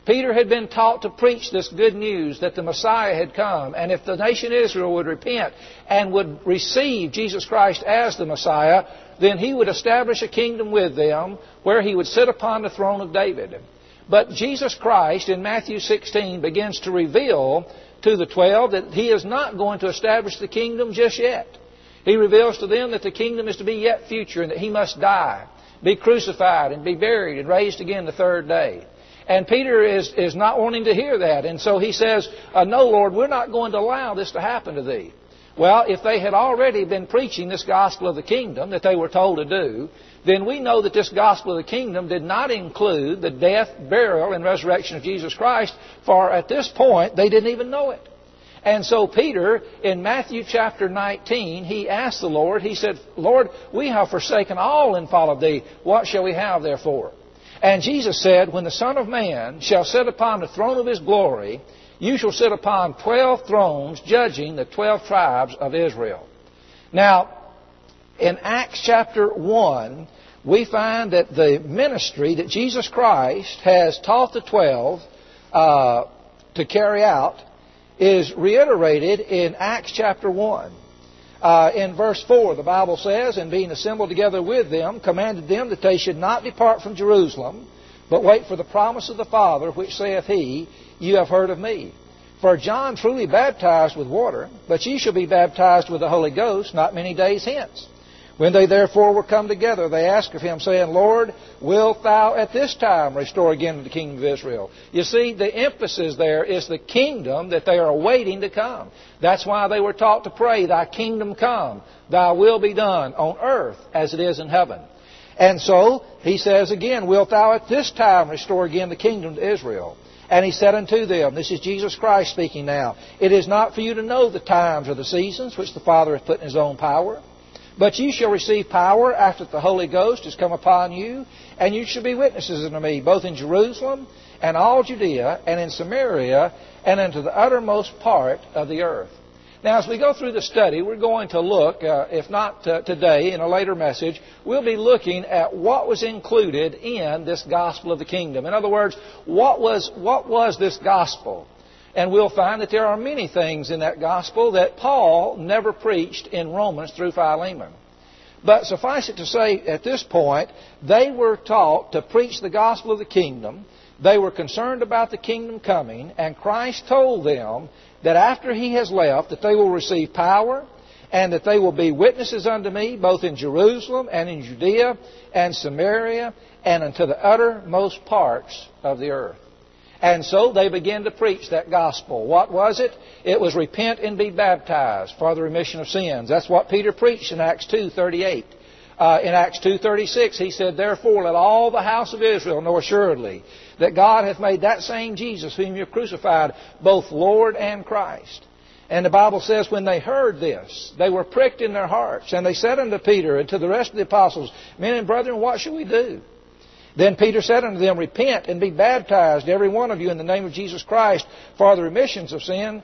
Peter had been taught to preach this good news that the Messiah had come, and if the nation Israel would repent and would receive Jesus Christ as the Messiah, then He would establish a kingdom with them where He would sit upon the throne of David. But Jesus Christ in Matthew 16 begins to reveal to the 12 that He is not going to establish the kingdom just yet. He reveals to them that the kingdom is to be yet future and that He must die, be crucified, and be buried and raised again the third day. And Peter is not wanting to hear that. And so he says, no, Lord, we're not going to allow this to happen to Thee. Well, if they had already been preaching this gospel of the kingdom that they were told to do, then we know that this gospel of the kingdom did not include the death, burial, and resurrection of Jesus Christ, for at this point they didn't even know it. And so Peter, in Matthew chapter 19, he asked the Lord, he said, Lord, we have forsaken all and followed Thee. What shall we have therefore? And Jesus said, when the Son of Man shall sit upon the throne of His glory, you shall sit upon 12 thrones, judging the 12 tribes of Israel. Now, in Acts chapter 1, we find that the ministry that Jesus Christ has taught the 12 to carry out is reiterated in Acts chapter 1. In verse 4, the Bible says, and being assembled together with them, commanded them that they should not depart from Jerusalem, but wait for the promise of the Father, which saith He, You have heard of me. For John truly baptized with water, but ye shall be baptized with the Holy Ghost not many days hence. When they therefore were come together, they asked of Him, saying, Lord, wilt Thou at this time restore again the kingdom of Israel? You see, the emphasis there is the kingdom that they are awaiting to come. That's why they were taught to pray, Thy kingdom come, Thy will be done on earth as it is in heaven. And so, He says again, wilt Thou at this time restore again the kingdom to Israel? And He said unto them, this is Jesus Christ speaking now, it is not for you to know the times or the seasons which the Father hath put in His own power, but ye shall receive power after the Holy Ghost is come upon you, and you shall be witnesses unto me, both in Jerusalem and all Judea, and in Samaria, and unto the uttermost part of the earth. Now, as we go through the study, we're going to look, if not today, in a later message, we'll be looking at what was included in this gospel of the kingdom. In other words, what was this gospel? And we'll find that there are many things in that gospel that Paul never preached in Romans through Philemon. But suffice it to say, at this point, they were taught to preach the gospel of the kingdom. They were concerned about the kingdom coming, and Christ told them that after He has left, that they will receive power, and that they will be witnesses unto Me, both in Jerusalem and in Judea and Samaria, and unto the uttermost parts of the earth. And so they began to preach that gospel. What was it? It was repent and be baptized for the remission of sins. That's what Peter preached in Acts 2:38. In Acts 2:36 he said, Therefore let all the house of Israel know assuredly that God hath made that same Jesus whom you crucified both Lord and Christ. And the Bible says when they heard this, they were pricked in their hearts. And they said unto Peter and to the rest of the apostles, Men and brethren, what shall we do? Then Peter said unto them, Repent and be baptized, every one of you, in the name of Jesus Christ, for the remission of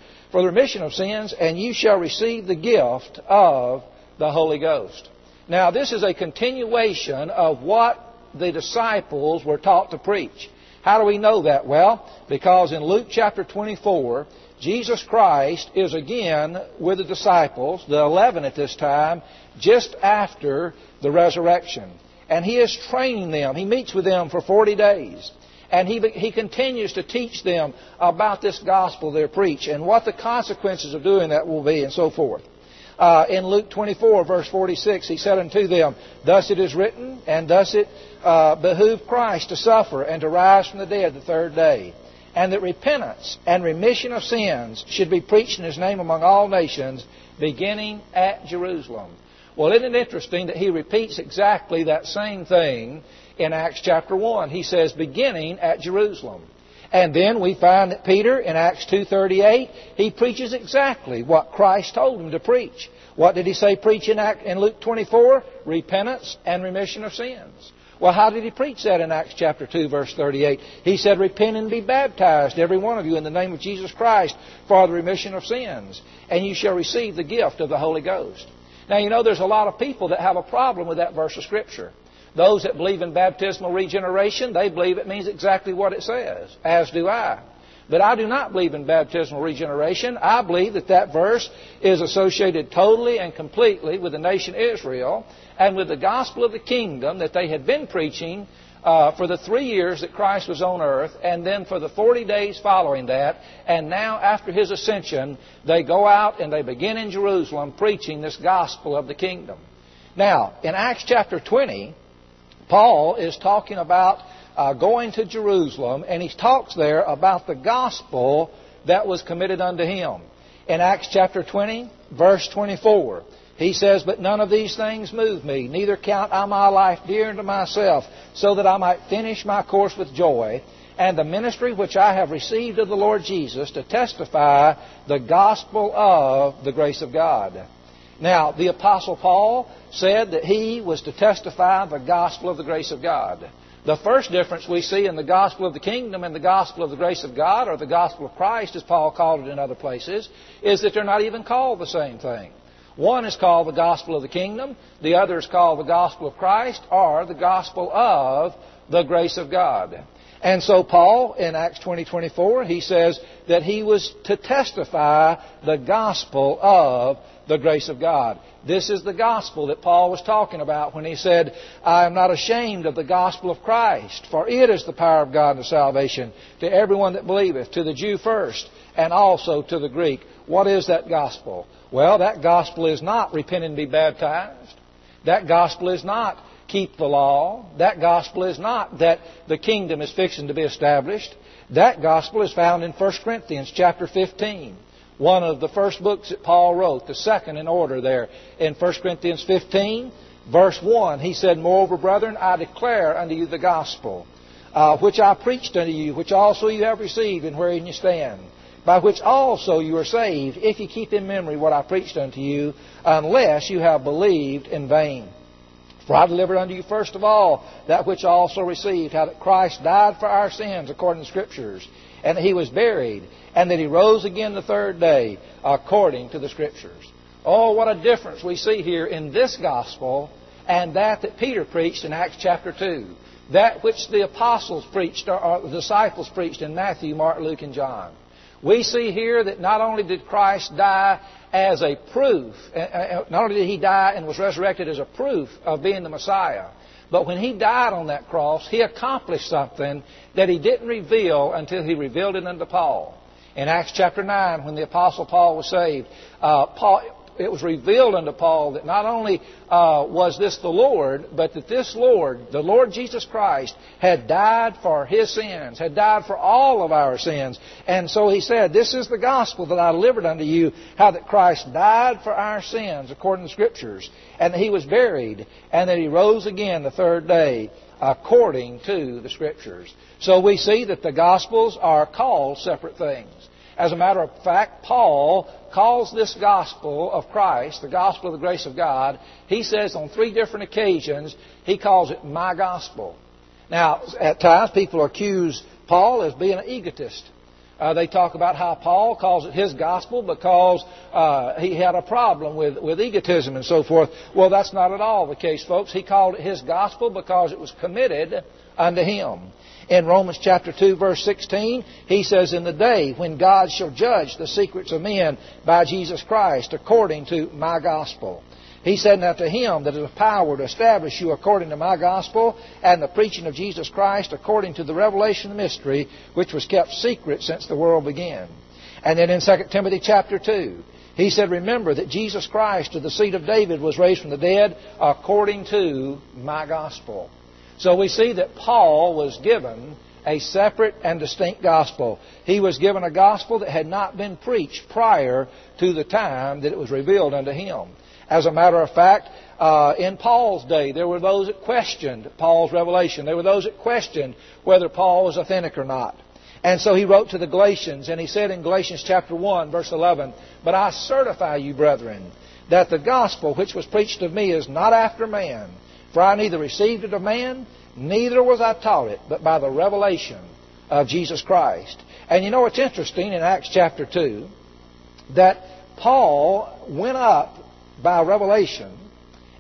sins, and you shall receive the gift of the Holy Ghost. Now, this is a continuation of what the disciples were taught to preach. How do we know that? Well, because in Luke chapter 24, Jesus Christ is again with the disciples, the 11 at this time, just after the resurrection. And He is training them. He meets with them for 40 days. And He continues to teach them about this gospel they preach and what the consequences of doing that will be and so forth. In Luke 24, verse 46, He said unto them, Thus it is written, and thus it behooved Christ to suffer and to rise from the dead the third day, and that repentance and remission of sins should be preached in His name among all nations, beginning at Jerusalem. Well, isn't it interesting that He repeats exactly that same thing in Acts chapter 1? He says, beginning at Jerusalem. And then we find that Peter, in Acts 2:38, he preaches exactly what Christ told him to preach. What did he say preach in Luke 24? Repentance and remission of sins. Well, how did he preach that in Acts chapter 2, verse 38? He said, Repent and be baptized, every one of you, in the name of Jesus Christ, for the remission of sins, and you shall receive the gift of the Holy Ghost. Now, you know, there's a lot of people that have a problem with that verse of Scripture. Those that believe in baptismal regeneration, they believe it means exactly what it says, as do I. But I do not believe in baptismal regeneration. I believe that that verse is associated totally and completely with the nation Israel and with the gospel of the kingdom that they had been preaching for the 3 years that Christ was on earth, and then for the 40 days following that. And now, after His ascension, they go out and they begin in Jerusalem preaching this gospel of the kingdom. Now, in Acts chapter 20, Paul is talking about going to Jerusalem, and he talks there about the gospel that was committed unto him. In Acts chapter 20, verse 24, he says, "But none of these things move me, neither count I my life dear unto myself, so that I might finish my course with joy, and the ministry which I have received of the Lord Jesus, to testify the gospel of the grace of God." Now, the Apostle Paul said that he was to testify the gospel of the grace of God. The first difference we see in the gospel of the kingdom and the gospel of the grace of God, or the gospel of Christ, as Paul called it in other places, is that they're not even called the same thing. One is called the gospel of the kingdom, the other is called the gospel of Christ, or the gospel of the grace of God. And so Paul, in Acts 20:24, he says that he was to testify the gospel of the grace of God. This is the gospel that Paul was talking about when he said, "I am not ashamed of the gospel of Christ, for it is the power of God unto salvation to everyone that believeth, to the Jew first, and also to the Greek." What is that gospel? Well, that gospel is not repent and be baptized. That gospel is not keep the law. That gospel is not that the kingdom is fixing to be established. That gospel is found in 1 Corinthians chapter 15. One of the first books that Paul wrote, the second in order there. In 1 Corinthians 15, verse 1, he said, "Moreover, brethren, I declare unto you the gospel, which I preached unto you, which also you have received, and wherein you stand, by which also you are saved, if you keep in memory what I preached unto you, unless you have believed in vain. For I delivered unto you first of all that which I also received, how that Christ died for our sins according to the Scriptures, and that He was buried, and that He rose again the third day according to the Scriptures." Oh, what a difference we see here in this gospel and that Peter preached in Acts chapter 2. That which the apostles preached, or the disciples preached in Matthew, Mark, Luke, and John. We see here that not only did Christ die as a proof, not only did He die and was resurrected as a proof of being the Messiah, but when He died on that cross, He accomplished something that He didn't reveal until He revealed it unto Paul. In Acts chapter 9, when the Apostle Paul was saved, it was revealed unto Paul that not only was this the Lord, but that this Lord, the Lord Jesus Christ, had died for His sins, had died for all of our sins. And so he said, "This is the gospel that I delivered unto you, how that Christ died for our sins according to the Scriptures, and that He was buried, and that He rose again the third day according to the Scriptures." So we see that the Gospels are called separate things. As a matter of fact, Paul calls this gospel of Christ, the gospel of the grace of God, he says on 3 different occasions, he calls it my gospel. Now, at times people accuse Paul as being an egotist. They talk about how Paul calls it his gospel because he had a problem with egotism and so forth. Well, that's not at all the case, folks. He called it his gospel because it was committed unto him. In Romans chapter 2, verse 16, he says, "In the day when God shall judge the secrets of men by Jesus Christ, according to my gospel." He said, "Now to Him that is power to establish you according to my gospel, and the preaching of Jesus Christ according to the revelation of the mystery, which was kept secret since the world began." And then in 2 Timothy chapter 2, he said, "Remember that Jesus Christ of the seed of David was raised from the dead according to my gospel." So we see that Paul was given a separate and distinct gospel. He was given a gospel that had not been preached prior to the time that it was revealed unto him. As a matter of fact, in Paul's day, there were those that questioned Paul's revelation. There were those that questioned whether Paul was authentic or not. And so he wrote to the Galatians, and he said in Galatians chapter 1, verse 11, "But I certify you, brethren, that the gospel which was preached of me is not after man. For I neither received it of man, neither was I taught it, but by the revelation of Jesus Christ." And you know, it's interesting in Acts chapter 2 that Paul went up by revelation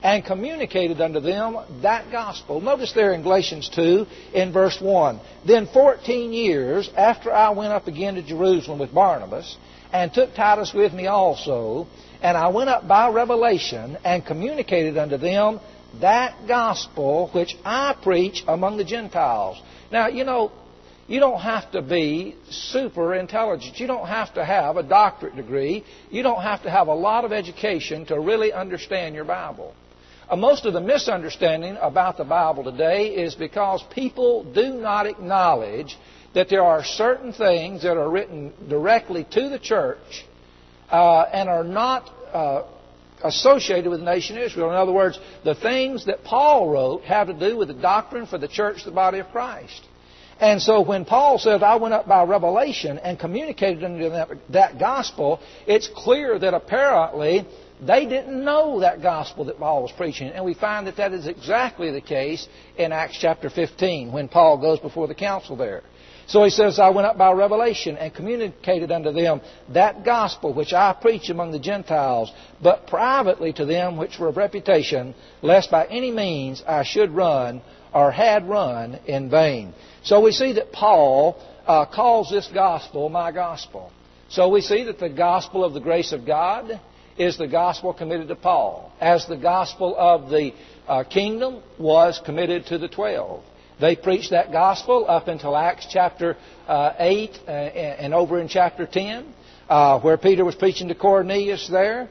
and communicated unto them that gospel. Notice there in Galatians 2 in verse 1. Then 14 years after I went up again to Jerusalem with Barnabas, and took Titus with me also, and I went up by revelation and communicated unto them that gospel which I preach among the Gentiles. Now, you don't have to be super intelligent. You don't have to have a doctorate degree. You don't have to have a lot of education to really understand your Bible. Most of the misunderstanding about the Bible today is because people do not acknowledge that there are certain things that are written directly to the church and are not associated with the nation of Israel. In other words, the things that Paul wrote have to do with the doctrine for the church, the body of Christ. And so when Paul says, I went up by revelation and communicated unto them that gospel, it's clear that apparently they didn't know that gospel that Paul was preaching. And we find that that is exactly the case in Acts chapter 15 when Paul goes before the council there. So he says, I went up by revelation and communicated unto them that gospel which I preach among the Gentiles, but privately to them which were of reputation, lest by any means I should run or had run in vain. So we see that Paul calls this gospel my gospel. So we see that the gospel of the grace of God is the gospel committed to Paul, as the gospel of the kingdom was committed to the 12. They preached that gospel up until Acts chapter 8 and over in chapter 10, where Peter was preaching to Cornelius there.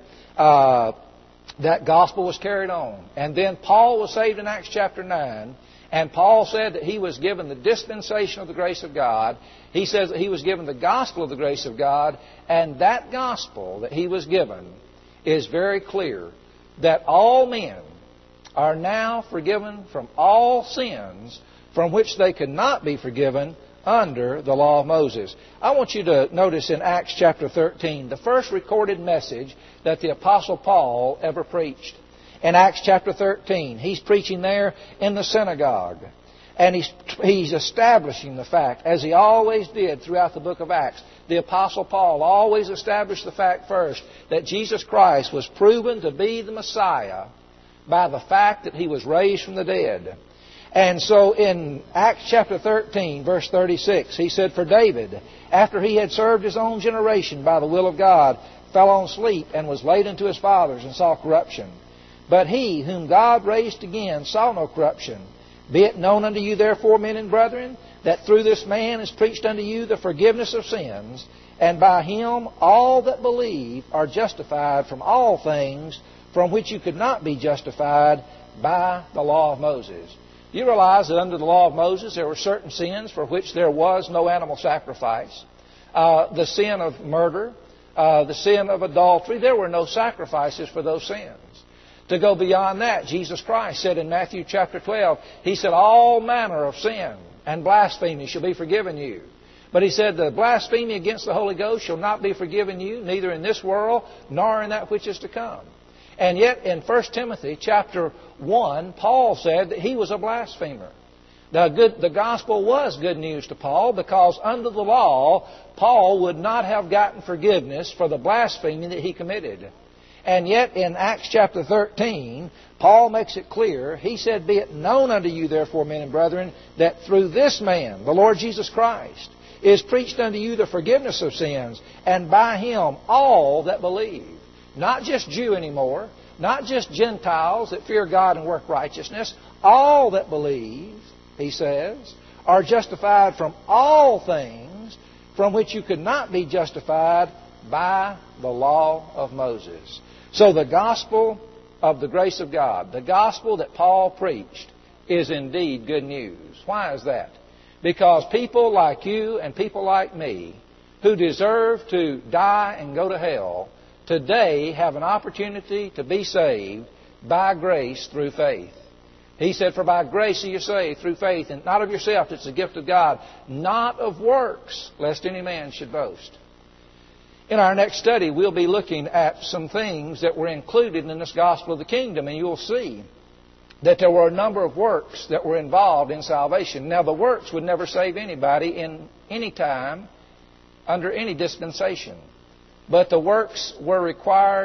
That gospel was carried on. And then Paul was saved in Acts chapter 9. And Paul said that he was given the dispensation of the grace of God. He says that he was given the gospel of the grace of God. And that gospel that he was given is very clear that all men are now forgiven from all sins from which they could not be forgiven under the law of Moses. I want you to notice in Acts chapter 13, the first recorded message that the Apostle Paul ever preached. In Acts chapter 13, he's preaching there in the synagogue. And he's establishing the fact, as he always did throughout the book of Acts. The Apostle Paul always established the fact first that Jesus Christ was proven to be the Messiah by the fact that He was raised from the dead. And so in Acts chapter 13, verse 36, he said, For David, after he had served his own generation by the will of God, fell on sleep and was laid unto his fathers and saw corruption. But he, whom God raised again, saw no corruption. Be it known unto you, therefore, men and brethren, that through this man is preached unto you the forgiveness of sins, and by him all that believe are justified from all things from which you could not be justified by the law of Moses. You realize that under the law of Moses there were certain sins for which there was no animal sacrifice. The sin of murder, the sin of adultery, there were no sacrifices for those sins. To go beyond that, Jesus Christ said in Matthew chapter 12, He said, all manner of sin and blasphemy shall be forgiven you. But He said, the blasphemy against the Holy Ghost shall not be forgiven you, neither in this world nor in that which is to come. And yet in 1 Timothy chapter 1, Paul said that he was a blasphemer. The gospel was good news to Paul because under the law, Paul would not have gotten forgiveness for the blasphemy that he committed. And yet in Acts chapter 13, Paul makes it clear. He said, Be it known unto you, therefore, men and brethren, that through this man, the Lord Jesus Christ, is preached unto you the forgiveness of sins, and by Him all that believe. Not just Jew anymore, not just Gentiles that fear God and work righteousness. All that believe, he says, are justified from all things from which you could not be justified by the law of Moses. So the gospel of the grace of God, the gospel that Paul preached, is indeed good news. Why is that? Because people like you and people like me, who deserve to die and go to hell, today have an opportunity to be saved by grace through faith. He said, For by grace are you saved through faith, and not of yourself, it's a gift of God, not of works, lest any man should boast. In our next study, we'll be looking at some things that were included in this gospel of the kingdom, and you'll see that there were a number of works that were involved in salvation. Now, the works would never save anybody in any time, under any dispensation. But the works were required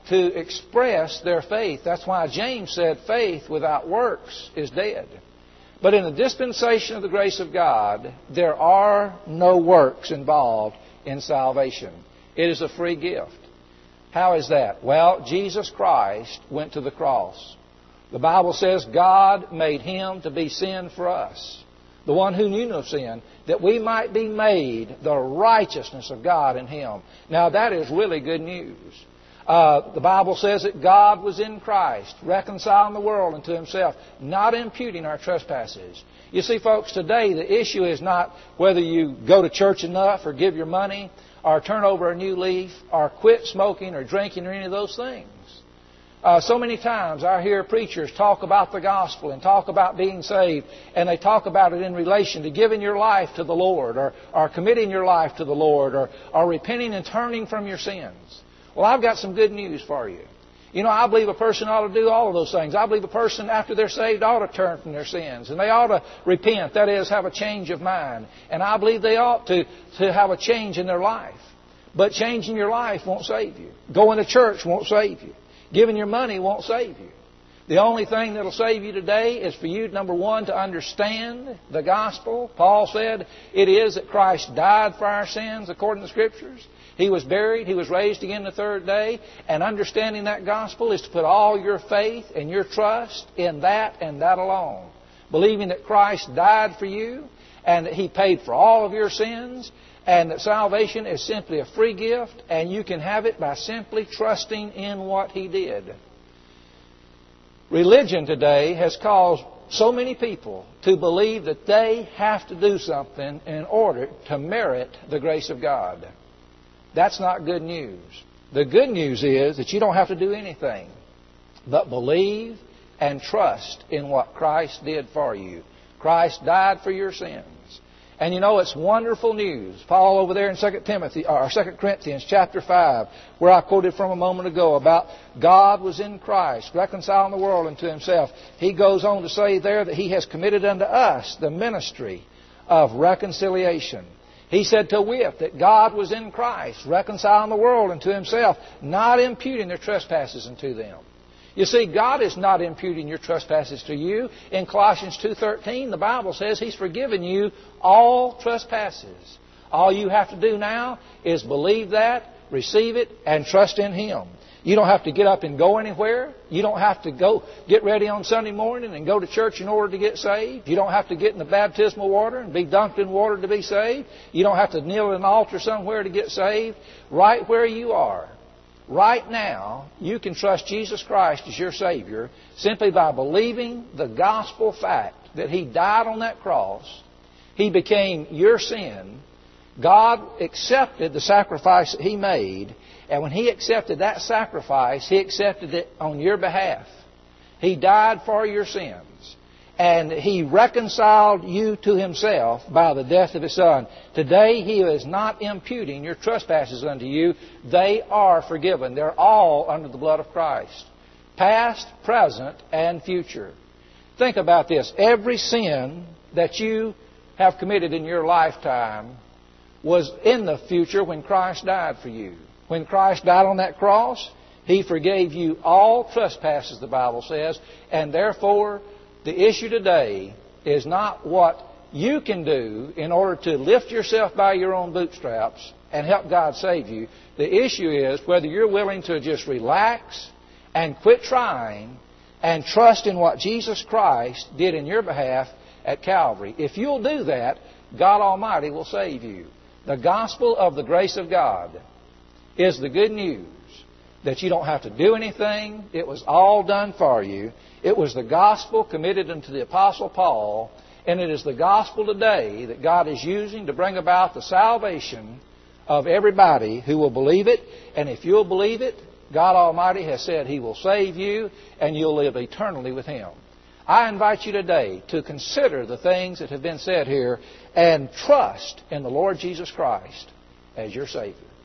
to express their faith. That's why James said faith without works is dead. But in the dispensation of the grace of God, there are no works involved in salvation. It is a free gift. How is that? Well, Jesus Christ went to the cross. The Bible says God made Him to be sin for us, the one who knew no sin, that we might be made the righteousness of God in Him. Now that is really good news. The Bible says that God was in Christ, reconciling the world unto Himself, not imputing our trespasses. You see, folks, today the issue is not whether you go to church enough or give your money or turn over a new leaf or quit smoking or drinking or any of those things. So many times I hear preachers talk about the gospel and talk about being saved, and they talk about it in relation to giving your life to the Lord or committing your life to the Lord or repenting and turning from your sins. Well, I've got some good news for you. You know, I believe a person ought to do all of those things. I believe a person, after they're saved, ought to turn from their sins. And they ought to repent, that is, have a change of mind. And I believe they ought to have a change in their life. But changing your life won't save you. Going to church won't save you. Giving your money won't save you. The only thing that will save you today is for you, number one, to understand the gospel. Paul said it is that Christ died for our sins according to the Scriptures. He was buried. He was raised again the third day. And understanding that gospel is to put all your faith and your trust in that and that alone. Believing that Christ died for you and that He paid for all of your sins and that salvation is simply a free gift and you can have it by simply trusting in what He did. Religion today has caused so many people to believe that they have to do something in order to merit the grace of God. That's not good news. The good news is that you don't have to do anything but believe and trust in what Christ did for you. Christ died for your sins. And you know, it's wonderful news. Paul over there in 2 Corinthians chapter 5, where I quoted from a moment ago about God was in Christ, reconciling the world unto Himself. He goes on to say there that He has committed unto us the ministry of reconciliation. He said to wit that God was in Christ, reconciling the world unto Himself, not imputing their trespasses unto them. You see, God is not imputing your trespasses to you. In Colossians 2:13, the Bible says He's forgiven you all trespasses. All you have to do now is believe that, receive it, and trust in Him. You don't have to get up and go anywhere. You don't have to go get ready on Sunday morning and go to church in order to get saved. You don't have to get in the baptismal water and be dunked in water to be saved. You don't have to kneel at an altar somewhere to get saved. Right where you are, right now, you can trust Jesus Christ as your Savior simply by believing the gospel fact that He died on that cross. He became your sin. God accepted the sacrifice that He made. And when He accepted that sacrifice, He accepted it on your behalf. He died for your sins. And He reconciled you to Himself by the death of His Son. Today, He is not imputing your trespasses unto you. They are forgiven. They're all under the blood of Christ. Past, present, and future. Think about this. Every sin that you have committed in your lifetime was in the future when Christ died for you. When Christ died on that cross, He forgave you all trespasses, the Bible says, and therefore the issue today is not what you can do in order to lift yourself by your own bootstraps and help God save you. The issue is whether you're willing to just relax and quit trying and trust in what Jesus Christ did in your behalf at Calvary. If you'll do that, God Almighty will save you. The gospel of the grace of God is the good news that you don't have to do anything. It was all done for you. It was the gospel committed unto the Apostle Paul, and it is the gospel today that God is using to bring about the salvation of everybody who will believe it. And if you'll believe it, God Almighty has said He will save you and you'll live eternally with Him. I invite you today to consider the things that have been said here and trust in the Lord Jesus Christ as your Savior.